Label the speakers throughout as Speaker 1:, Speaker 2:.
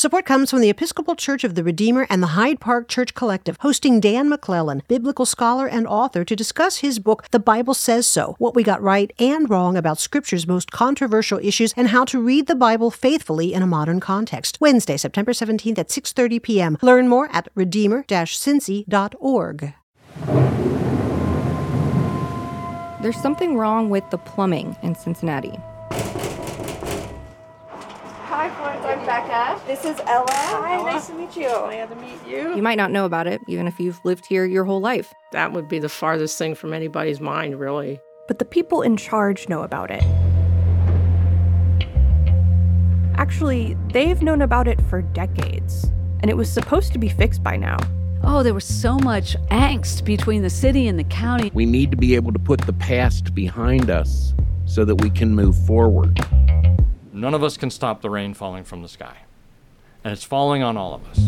Speaker 1: Support comes from the Episcopal Church of the Redeemer and the Hyde Park Church Collective, hosting Dan McClellan, biblical scholar and author, to discuss his book, The Bible Says So, What We Got Right and Wrong About Scripture's Most Controversial Issues and How to Read the Bible Faithfully in a Modern Context. Wednesday, September 17th at 6:30 p.m. Learn more at redeemer-cincy.org.
Speaker 2: There's something wrong with the plumbing in Cincinnati.
Speaker 3: Hi, friends. I'm Becca. This is Ella. Hi, nice to meet you.
Speaker 4: Glad to meet you.
Speaker 2: You might not know about it, even if you've lived here your whole life.
Speaker 4: That would be the farthest thing from anybody's mind, really.
Speaker 3: But the people in charge know about it. Actually, they've known about it for decades, and it was supposed to be fixed by now.
Speaker 5: Oh, there was so much angst between the city and the county.
Speaker 6: We need to be able to put the past behind us so that we can move forward.
Speaker 7: None of us can stop the rain falling from the sky, and it's falling on all of us.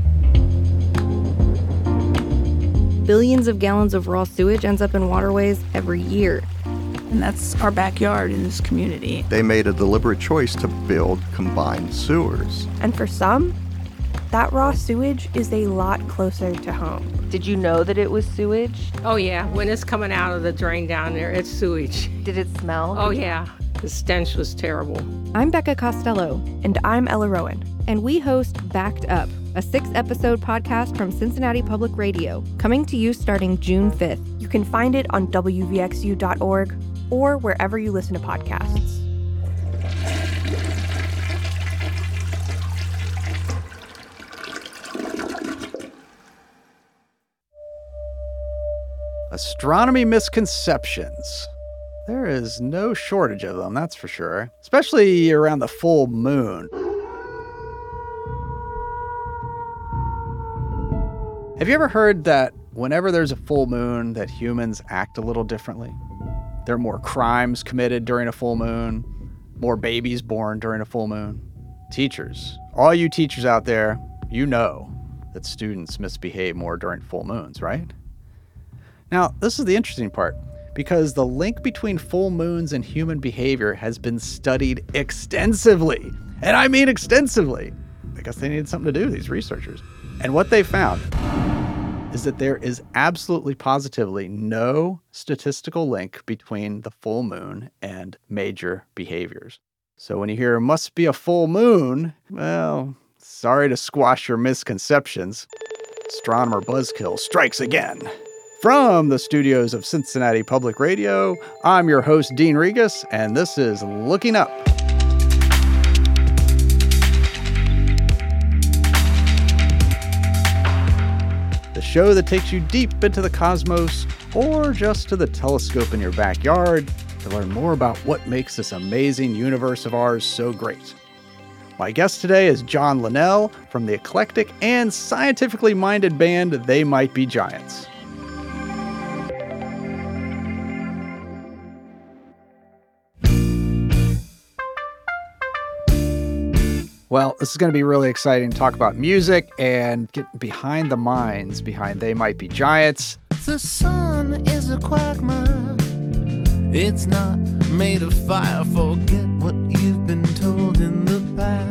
Speaker 2: Billions of gallons of raw sewage ends up in waterways every year.
Speaker 8: And that's our backyard in this community.
Speaker 9: They made a deliberate choice to build combined sewers.
Speaker 3: And for some, that raw sewage is a lot closer to home.
Speaker 10: Did you know that it was sewage?
Speaker 4: Oh, yeah. When it's coming out of the drain down there, it's sewage.
Speaker 10: Did it smell?
Speaker 4: Oh, yeah. The stench was terrible.
Speaker 2: I'm Becca Costello.
Speaker 3: And I'm Ella Rowan.
Speaker 2: And we host Backed Up, a 6-episode podcast from Cincinnati Public Radio, coming to you starting June 5th.
Speaker 3: You can find it on wvxu.org or wherever you listen to podcasts.
Speaker 11: Astronomy misconceptions. There is no shortage of them, that's for sure, especially around the full moon. Have you ever heard that whenever there's a full moon that humans act a little differently? There are more crimes committed during a full moon, more babies born during a full moon. Teachers, all you teachers out there, you know that students misbehave more during full moons, right? Now, this is the interesting part, because the link between full moons and human behavior has been studied extensively. And I mean extensively. I guess they needed something to do, these researchers. And what they found is that there is absolutely positively no statistical link between the full moon and major behaviors. So when you hear must be a full moon, well, sorry to squash your misconceptions. Astronomer Buzzkill strikes again. From the studios of Cincinnati Public Radio, I'm your host, Dean Regas, and this is Looking Up. The show that takes you deep into the cosmos, or just to the telescope in your backyard, to learn more about what makes this amazing universe of ours so great. My guest today is John Linnell from the eclectic and scientifically minded band They Might Be Giants. Well, this is going to be really exciting to talk about music and get behind the minds behind They Might Be Giants.
Speaker 12: The sun is a quagmire. It's not made of fire. Forget what you've been told in the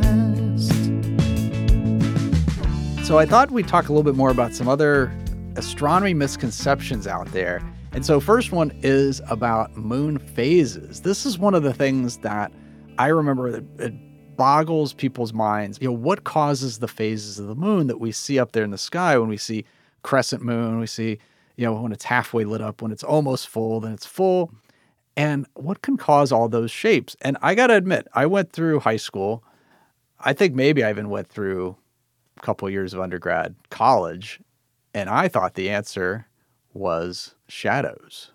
Speaker 12: past.
Speaker 11: So I thought we'd talk a little bit more about some other astronomy misconceptions out there. And so first one is about moon phases. This is one of the things that I remember that it boggles people's minds. You know, what causes the phases of the moon that we see up there in the sky when we see crescent moon, we see, you know, when it's halfway lit up, when it's almost full, then it's full. And what can cause all those shapes? And I got to admit, I went through high school. I think maybe I even went through a couple of years of undergrad, college, and I thought the answer was shadows.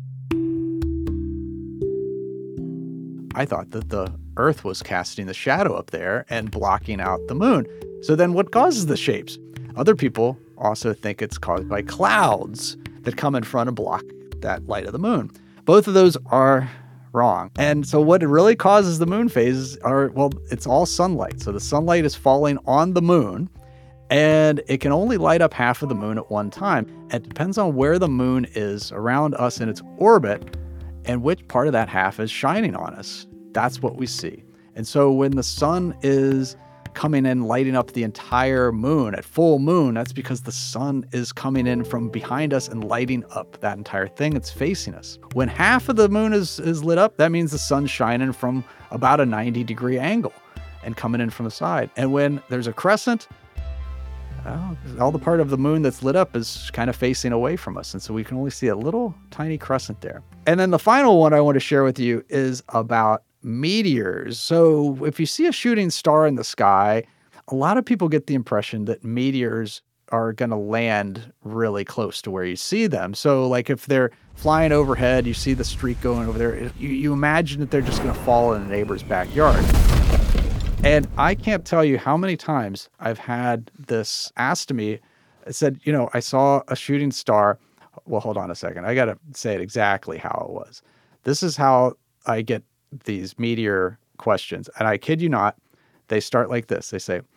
Speaker 11: I thought that the Earth was casting the shadow up there and blocking out the moon. So then what causes the shapes? Other people also think it's caused by clouds that come in front and block that light of the moon. Both of those are wrong. And so what really causes the moon phases are, well, it's all sunlight. So the sunlight is falling on the moon, and it can only light up half of the moon at one time. It depends on where the moon is around us in its orbit and which part of that half is shining on us. That's what we see. And so when the sun is coming in, lighting up the entire moon at full moon. That's because the sun is coming in from behind us and lighting up that entire thing. It's facing us. When half of the moon is lit up, that means the sun's shining from about a 90-degree angle and coming in from the side. And when there's a crescent, all the part of the moon that's lit up is kind of facing away from us. And so we can only see a little tiny crescent there. And then the final one I want to share with you is about meteors. So if you see a shooting star in the sky, a lot of people get the impression that meteors are going to land really close to where you see them. So like if they're flying overhead, you see the streak going over there, you imagine that they're just going to fall in a neighbor's backyard. And I can't tell you how many times I've had this asked to me. It said, I saw a shooting star. Well, hold on a second. I got to say it exactly how it was. This is how I get these meteor questions. And I kid you not, they start like this. They say,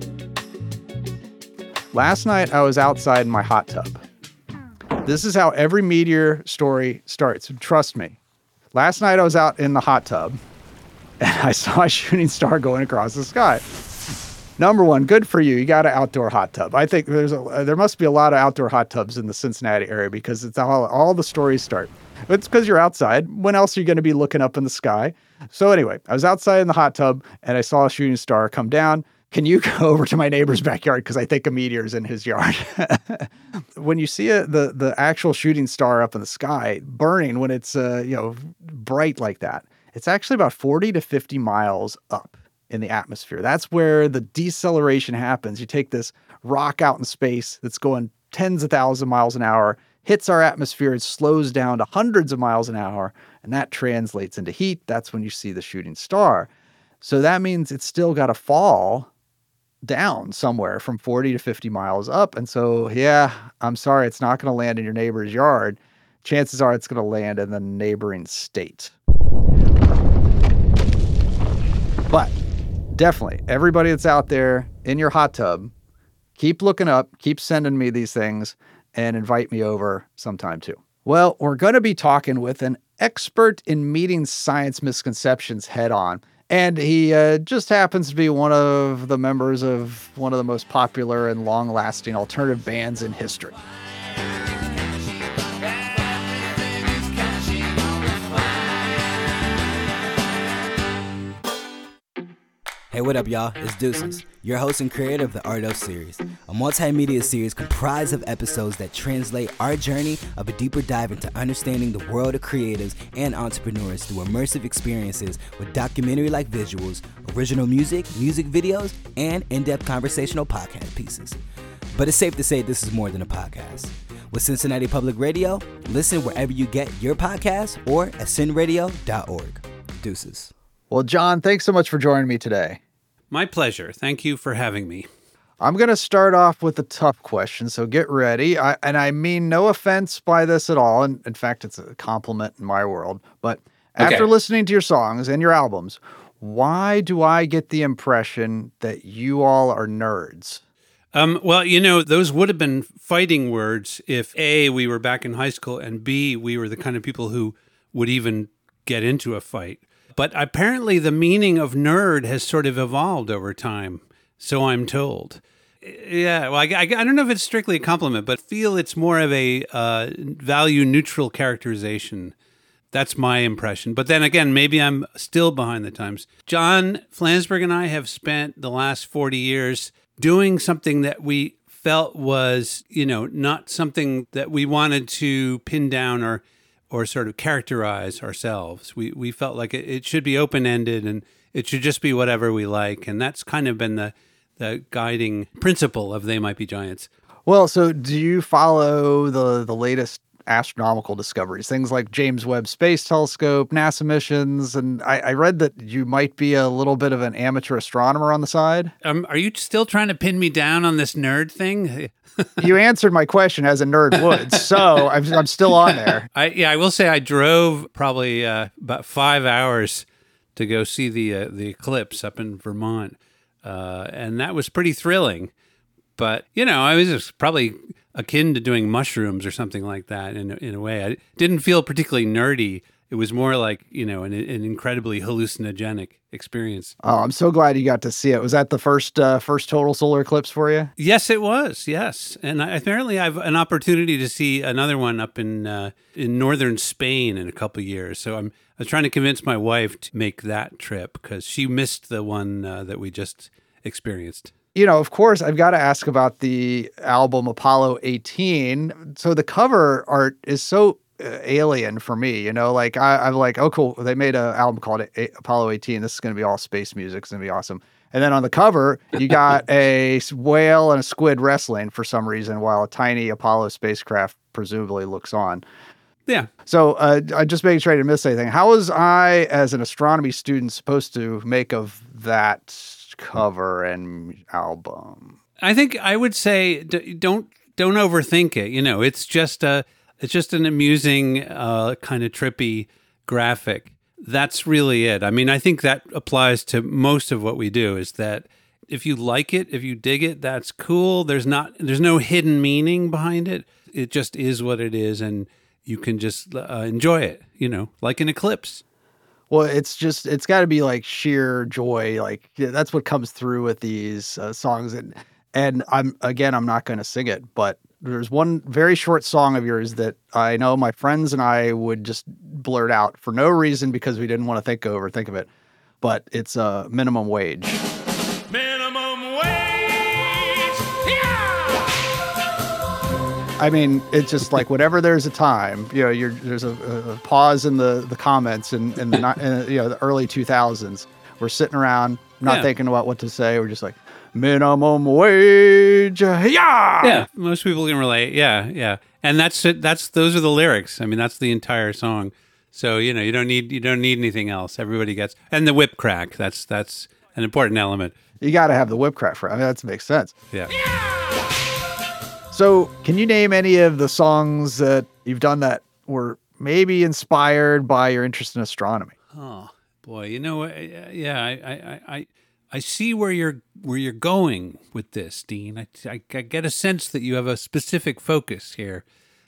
Speaker 11: last night I was outside in my hot tub. This is how every meteor story starts. Trust me. Last night I was out in the hot tub and I saw a shooting star going across the sky. Number one, good for you. You got an outdoor hot tub. I think there must be a lot of outdoor hot tubs in the Cincinnati area because it's all the stories start. But it's because you're outside. When else are you going to be looking up in the sky? So anyway, I was outside in the hot tub and I saw a shooting star come down. Can you go over to my neighbor's backyard? Because I think a meteor's in his yard. When you see the actual shooting star up in the sky burning when it's bright like that, it's actually about 40 to 50 miles up in the atmosphere. That's where the deceleration happens. You take this rock out in space that's going tens of thousands of miles an hour, hits our atmosphere, it slows down to hundreds of miles an hour, and that translates into heat. That's when you see the shooting star. So that means it's still got to fall down somewhere from 40 to 50 miles up. And so, yeah, I'm sorry, it's not going to land in your neighbor's yard. Chances are it's going to land in the neighboring state. But definitely, everybody that's out there in your hot tub, keep looking up, keep sending me these things, and invite me over sometime too. Well, we're going to be talking with an expert in meeting science misconceptions head on. And he just happens to be one of the members of one of the most popular and long-lasting alternative bands in history.
Speaker 13: Hey, what up, y'all? It's Deuces, your host and creator of the Ardo series, a multimedia series comprised of episodes that translate our journey of a deeper dive into understanding the world of creatives and entrepreneurs through immersive experiences with documentary-like visuals, original music videos, and in-depth conversational podcast pieces. But it's safe to say this is more than a podcast. With Cincinnati Public Radio, listen wherever you get your podcasts or at cinradio.org. Deuces.
Speaker 11: Well, John, thanks so much for joining me today.
Speaker 14: My pleasure. Thank you for having me.
Speaker 11: I'm going to start off with a tough question, so get ready. I mean no offense by this at all. And in fact, it's a compliment in my world. But after listening to your songs and your albums, why do I get the impression that you all are nerds?
Speaker 14: Well, those would have been fighting words if A, we were back in high school, and B, we were the kind of people who would even get into a fight. But apparently the meaning of nerd has sort of evolved over time, so I'm told. Yeah, well, I don't know if it's strictly a compliment, but feel it's more of a value-neutral characterization. That's my impression. But then again, maybe I'm still behind the times. John Flansburgh and I have spent the last 40 years doing something that we felt was, not something that we wanted to pin down or sort of characterize ourselves. We felt like it should be open-ended and it should just be whatever we like. And that's kind of been the guiding principle of They Might Be Giants.
Speaker 11: Well, so do you follow the latest astronomical discoveries, things like James Webb Space Telescope, NASA missions? And I read that you might be a little bit of an amateur astronomer on the side.
Speaker 14: Are you still trying to pin me down on this nerd thing?
Speaker 11: You answered my question as a nerd would, so I'm still on there.
Speaker 14: I will say I drove probably about 5 hours to go see the eclipse up in Vermont, and that was pretty thrilling. But I was just probably akin to doing mushrooms or something like that in a way. I didn't feel particularly nerdy It was more like, an incredibly hallucinogenic experience.
Speaker 11: Oh, I'm so glad you got to see it. Was that the first total solar eclipse for you?
Speaker 14: Yes, it was. Yes. And apparently I have an opportunity to see another one up in northern Spain in a couple of years. So I was trying to convince my wife to make that trip because she missed the one that we just experienced.
Speaker 11: Of course, I've got to ask about the album Apollo 18. So the cover art is so alien for me, I'm like, oh, cool. They made an album called Apollo 18. This is going to be all space music. It's going to be awesome. And then on the cover, you got a whale and a squid wrestling for some reason while a tiny Apollo spacecraft presumably looks on.
Speaker 14: Yeah.
Speaker 11: So I just making sure I didn't miss anything. How was I, as an astronomy student, supposed to make of that cover and album?
Speaker 14: I think I would say don't overthink it. It's just an amusing, kind of trippy graphic. That's really it. I mean, I think that applies to most of what we do, is that if you like it, if you dig it, that's cool. There's no hidden meaning behind it. It just is what it is, and you can just enjoy it, like an eclipse.
Speaker 11: Well, it's got to be like sheer joy. Like that's what comes through with these songs. And I'm not going to sing it, but there's one very short song of yours that I know my friends and I would just blurt out for no reason because we didn't want to think of it. But it's Minimum Wage.
Speaker 12: Minimum wage. Yeah!
Speaker 11: I mean, it's just like whenever there's a time, there's a pause in the comments in the early 2000s. We're sitting around not thinking about what to say. We're just like, minimum wage, yeah.
Speaker 14: Yeah, most people can relate. Yeah, and that's it. Those are the lyrics. I mean, that's the entire song. So you don't need anything else. Everybody gets, and the whip crack. That's an important element.
Speaker 11: You got to have the whip crack for. I mean, that makes sense.
Speaker 14: Yeah.
Speaker 11: So, can you name any of the songs that you've done that were maybe inspired by your interest in astronomy?
Speaker 14: Oh boy, I see where you're going with this, Dean. I get a sense that you have a specific focus here.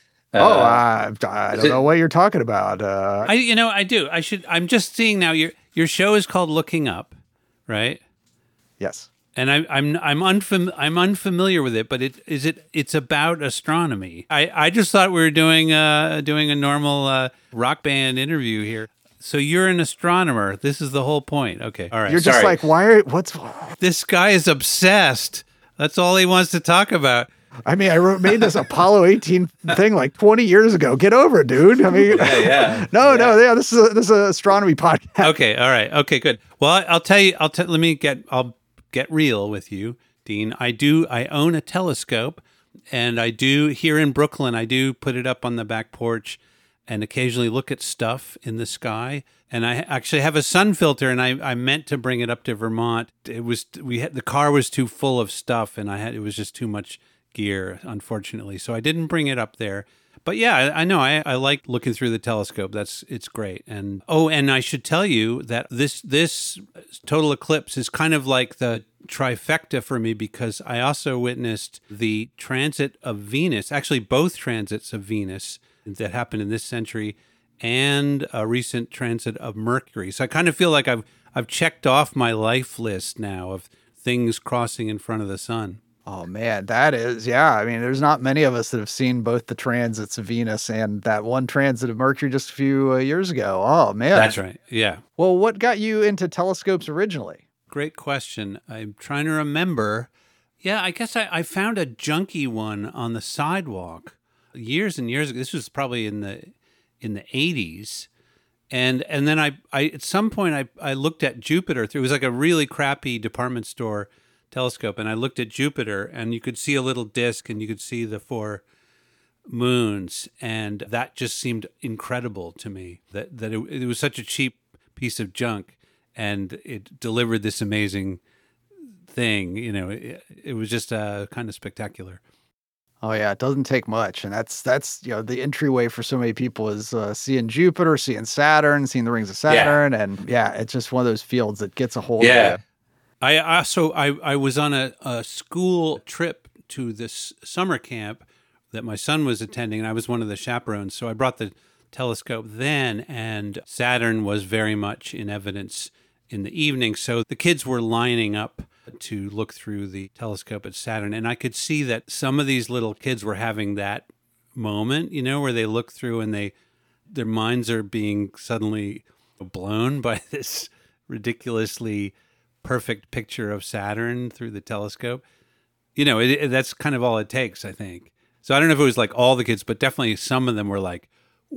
Speaker 11: I don't know what you're talking about.
Speaker 14: I do. I'm just seeing now. Your show is called Looking Up, right?
Speaker 11: Yes.
Speaker 14: And I'm unfamiliar with it, but it's about astronomy. I just thought we were doing a normal rock band interview here. So you're an astronomer. This is the whole point. Okay. All right.
Speaker 11: You're just like,
Speaker 14: this guy is obsessed. That's all he wants to talk about.
Speaker 11: I mean, I made this Apollo 18 thing like 20 years ago. Get over it, dude. I mean, this is an astronomy podcast.
Speaker 14: Okay. All right. Okay, good. Well, I'll tell you, I'll get real with you, Dean. I own a telescope, and I do here in Brooklyn, I do put it up on the back porch and occasionally look at stuff in the sky. And I actually have a sun filter, and I meant to bring it up to Vermont. The car was too full of stuff, and it was just too much gear, unfortunately. So I didn't bring it up there. But yeah, I know I like looking through the telescope. It's great. And I should tell you that this total eclipse is kind of like the trifecta for me, because I also witnessed the transit of Venus, actually both transits of Venus that happened in this century, and a recent transit of Mercury. So I kind of feel like I've checked off my life list now of things crossing in front of the sun.
Speaker 11: Oh man, that is, yeah. I mean, there's not many of us that have seen both the transits of Venus and that one transit of Mercury just a few years ago. Oh man.
Speaker 14: That's right. Yeah.
Speaker 11: Well, what got you into telescopes originally?
Speaker 14: Great question. I'm trying to remember. Yeah, I guess I found a junky one on the sidewalk years and years ago. This was probably in the 80s. And then I at some point I looked at Jupiter. It was like a really crappy department store telescope, and I looked at Jupiter, and you could see a little disk, and you could see the 4 moons, and that just seemed incredible to me. That it was such a cheap piece of junk, and it delivered this amazing thing. It was just kind of spectacular.
Speaker 11: Oh yeah, it doesn't take much, and that's the entryway for so many people is seeing Jupiter, seeing Saturn, seeing the rings of Saturn, and it's just one of those fields that gets a hold of you.
Speaker 14: I was on a school trip to this summer camp that my son was attending, and I was one of the chaperones. So I brought the telescope then, and Saturn was very much in evidence in the evening. So the kids were lining up to look through the telescope at Saturn. And I could see that some of these little kids were having that moment, where they look through and their minds are being suddenly blown by this ridiculously perfect picture of Saturn through the telescope. That's kind of all it takes, I think. So I don't know if it was like all the kids, but definitely some of them were like,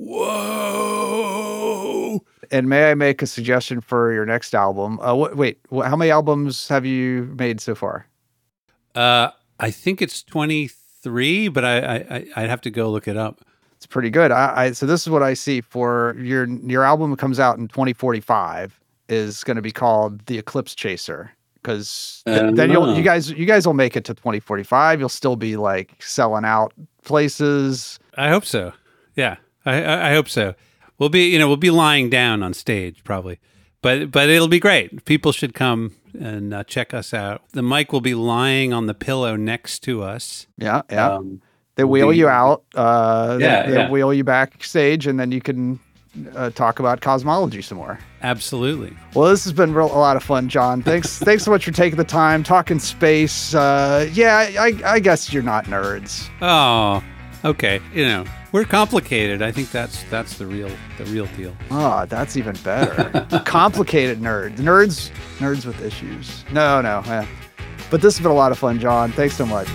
Speaker 14: whoa.
Speaker 11: And may I make a suggestion for your next album? How many albums have you made so far?
Speaker 14: I think it's 23, but I'd have to go look it up.
Speaker 11: It's pretty good. So this is what I see for your album that comes out in 2045 is going to be called The Eclipse Chaser. Because then you guys will make it to 2045. You'll still be like selling out places.
Speaker 14: I hope so. Yeah, I hope so. We'll be lying down on stage probably, but it'll be great. People should come and check us out. The mic will be lying on the pillow next to us.
Speaker 11: Yeah. They wheel you out. They wheel you backstage, and then you can talk about cosmology some more.
Speaker 14: Absolutely.
Speaker 11: Well, this has been a lot of fun, John. Thanks so much for taking the time, talking space. I guess you're not nerds.
Speaker 14: Oh, okay. We're complicated. I think that's the real deal.
Speaker 11: Oh, that's even better. Complicated nerds with issues. No. But this has been a lot of fun, John. Thanks so much.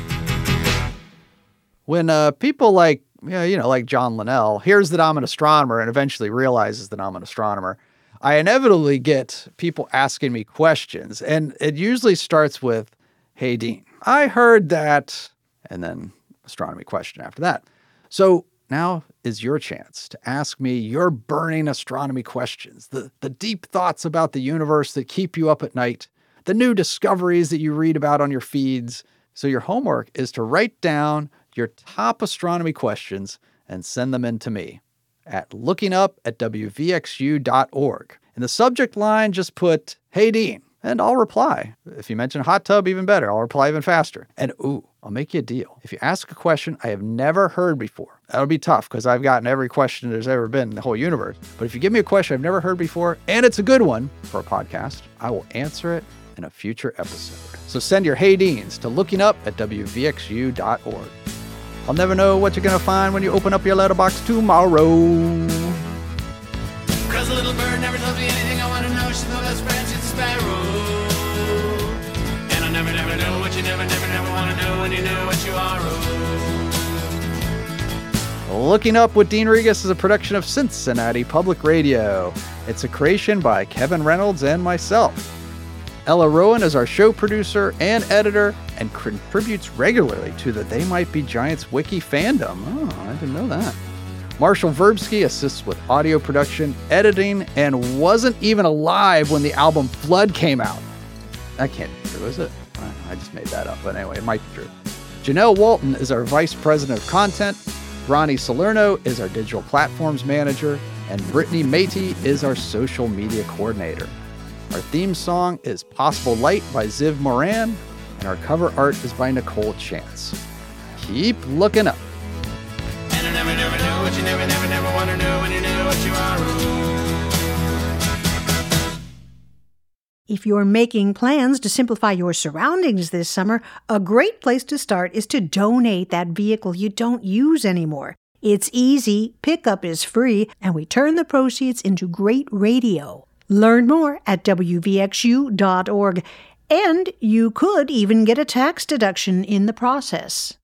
Speaker 11: When people like John Linnell hears that I'm an astronomer and eventually realizes that I'm an astronomer, I inevitably get people asking me questions. And it usually starts with, "Hey, Dean, I heard that," and then astronomy question after that. So now is your chance to ask me your burning astronomy questions, the deep thoughts about the universe that keep you up at night, the new discoveries that you read about on your feeds. So your homework is to write down your top astronomy questions and send them in to me at lookingup@wvxu.org. In the subject line, just put, "Hey, Dean," and I'll reply. If you mention hot tub, even better. I'll reply even faster. And I'll make you a deal. If you ask a question I have never heard before, that'll be tough because I've gotten every question there's ever been in the whole universe. But if you give me a question I've never heard before, and it's a good one for a podcast, I will answer it in a future episode. So send your Hey Deans to lookingup@wvxu.org. I'll never know what you're going to find when you open up your letterbox tomorrow.
Speaker 12: Cause a little bird never tells me anything I want to know. She's the best friend, she's a sparrow. And I'll never know what you never want to know when you know what you are.
Speaker 11: Looking Up with Dean Regas is a production of Cincinnati Public Radio. It's a creation by Kevin Reynolds and myself. Ella Rowan is our show producer and editor and contributes regularly to the They Might Be Giants wiki fandom. Oh, I didn't know that. Marshall Verbsky assists with audio production, editing, and wasn't even alive when the album Flood came out. That can't be true, is it? I just made that up, but anyway, it might be true. Janelle Walton is our vice president of content. Ronnie Salerno is our digital platforms manager. And Brittany Matey is our social media coordinator. Our theme song is Possible Light by Ziv Moran, and our cover art is by Nicole Chance. Keep looking up.
Speaker 12: And I never know what you never want to know when you know what you are.
Speaker 1: If you're making plans to simplify your surroundings this summer, a great place to start is to donate that vehicle you don't use anymore. It's easy, pickup is free, and we turn the proceeds into great radio. Learn more at wvxu.org, and you could even get a tax deduction in the process.